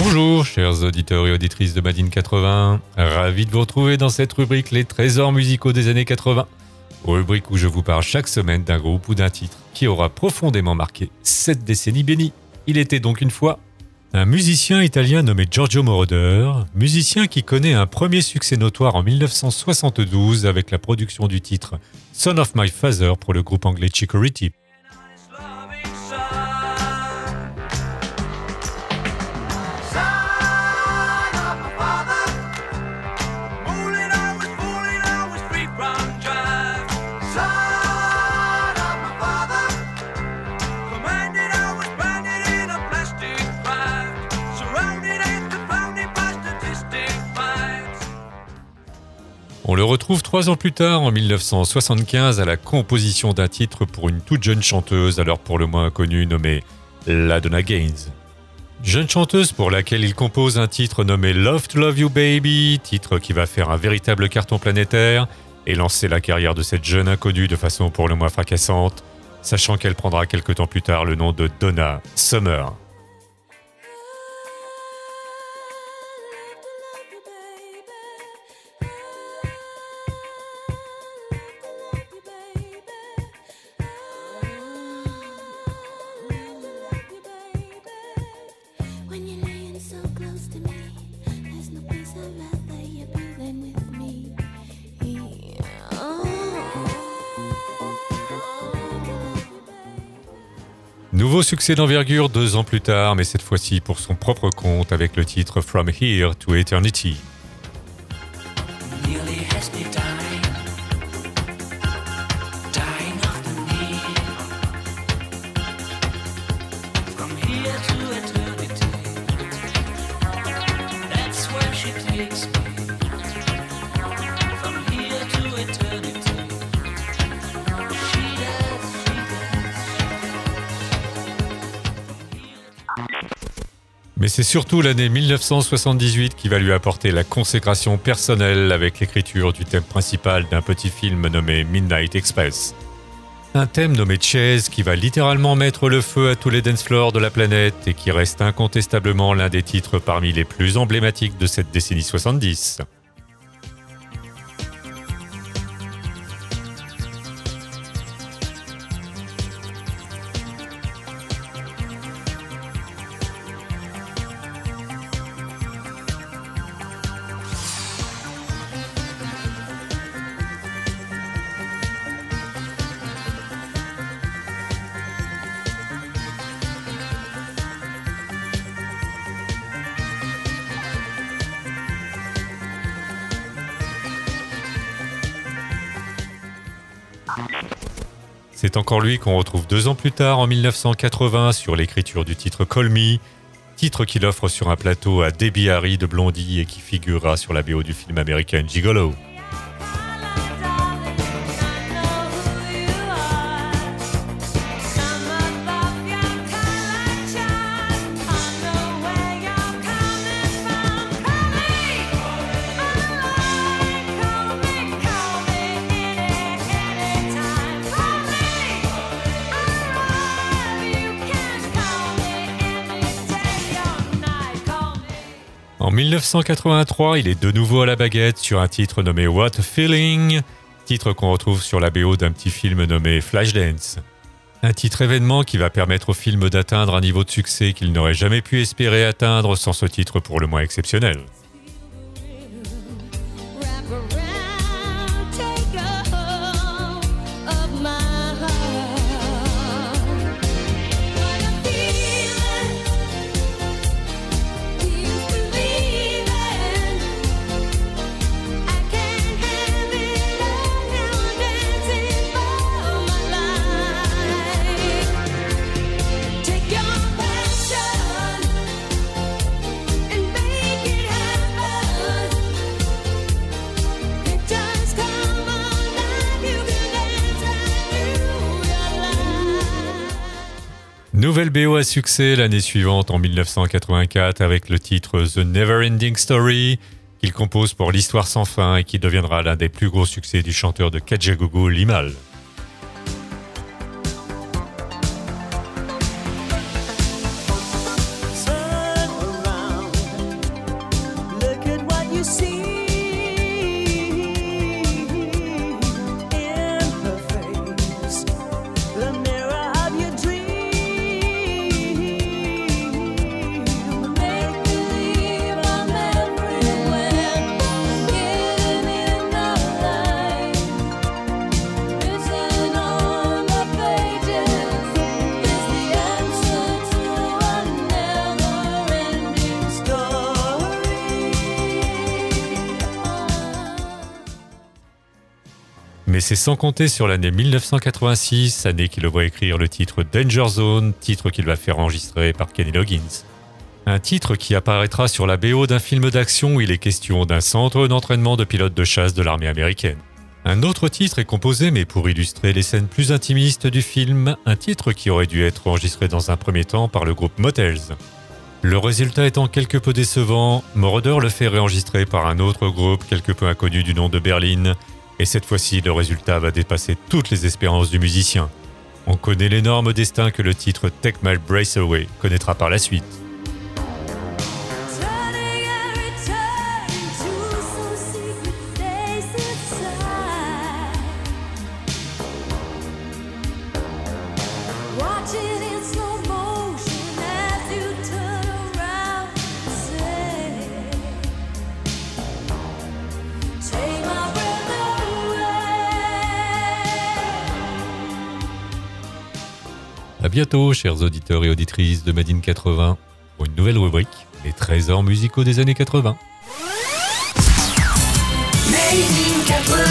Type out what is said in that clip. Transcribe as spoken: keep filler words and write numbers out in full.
Bonjour chers auditeurs et auditrices de Madine quatre-vingts, ravi de vous retrouver dans cette rubrique Les trésors musicaux des années quatre-vingts, rubrique où je vous parle chaque semaine d'un groupe ou d'un titre qui aura profondément marqué cette décennie bénie. Il était donc une fois un musicien italien nommé Giorgio Moroder, musicien qui connaît un premier succès notoire en dix-neuf cent soixante-douze avec la production du titre Son of My Father pour le groupe anglais Chicory. On le retrouve trois ans plus tard, en dix-neuf cent soixante-quinze, à la composition d'un titre pour une toute jeune chanteuse, alors pour le moins inconnue, nommée LaDonna Gaines. Jeune chanteuse pour laquelle il compose un titre nommé Love to Love You Baby, titre qui va faire un véritable carton planétaire et lancer la carrière de cette jeune inconnue de façon pour le moins fracassante, sachant qu'elle prendra quelque temps plus tard le nom de Donna Summer. Nouveau succès d'envergure deux ans plus tard, mais cette fois-ci pour son propre compte avec le titre From Here to Eternity. Mais c'est surtout l'année dix-neuf cent soixante-dix-huit qui va lui apporter la consécration personnelle avec l'écriture du thème principal d'un petit film nommé Midnight Express. Un thème nommé Chase qui va littéralement mettre le feu à tous les dance floors de la planète et qui reste incontestablement l'un des titres parmi les plus emblématiques de cette décennie soixante-dix. C'est encore lui qu'on retrouve deux ans plus tard, en dix-neuf cent quatre-vingts, sur l'écriture du titre Call Me, titre qu'il offre sur un plateau à Debbie Harry de Blondie et qui figurera sur la B O du film américain Gigolo. En dix-neuf cent quatre-vingt-trois, il est de nouveau à la baguette sur un titre nommé What a Feeling, titre qu'on retrouve sur la B O d'un petit film nommé Flashdance. Un titre événement qui va permettre au film d'atteindre un niveau de succès qu'il n'aurait jamais pu espérer atteindre sans ce titre pour le moins exceptionnel. Nouvelle B O à succès l'année suivante en dix-neuf cent quatre-vingt-quatre avec le titre The Neverending Story qu'il compose pour l'histoire sans fin et qui deviendra l'un des plus gros succès du chanteur de Kajagoogoo Limahl. Mais c'est sans compter sur l'année mille neuf cent quatre-vingt-six, année qui le voit écrire le titre Danger Zone, titre qu'il va faire enregistrer par Kenny Loggins. Un titre qui apparaîtra sur la B O d'un film d'action où il est question d'un centre d'entraînement de pilotes de chasse de l'armée américaine. Un autre titre est composé, mais pour illustrer les scènes plus intimistes du film, un titre qui aurait dû être enregistré dans un premier temps par le groupe Motels. Le résultat étant quelque peu décevant, Moroder le fait réenregistrer par un autre groupe quelque peu inconnu du nom de Berlin, et cette fois-ci le résultat va dépasser toutes les espérances du musicien. On connaît l'énorme destin que le titre Take My Breath Away connaîtra par la suite. À bientôt, chers auditeurs et auditrices de Made in quatre-vingts, pour une nouvelle rubrique, les trésors musicaux des années quatre-vingts. Made in quatre-vingts.